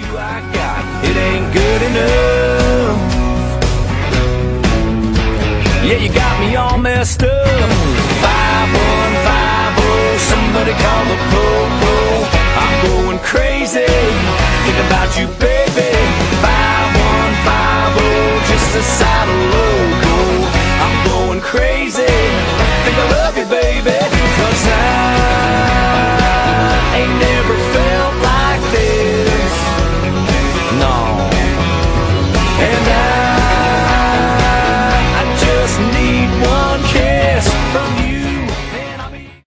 I got, it ain't good enough. Yeah, you got me all messed up.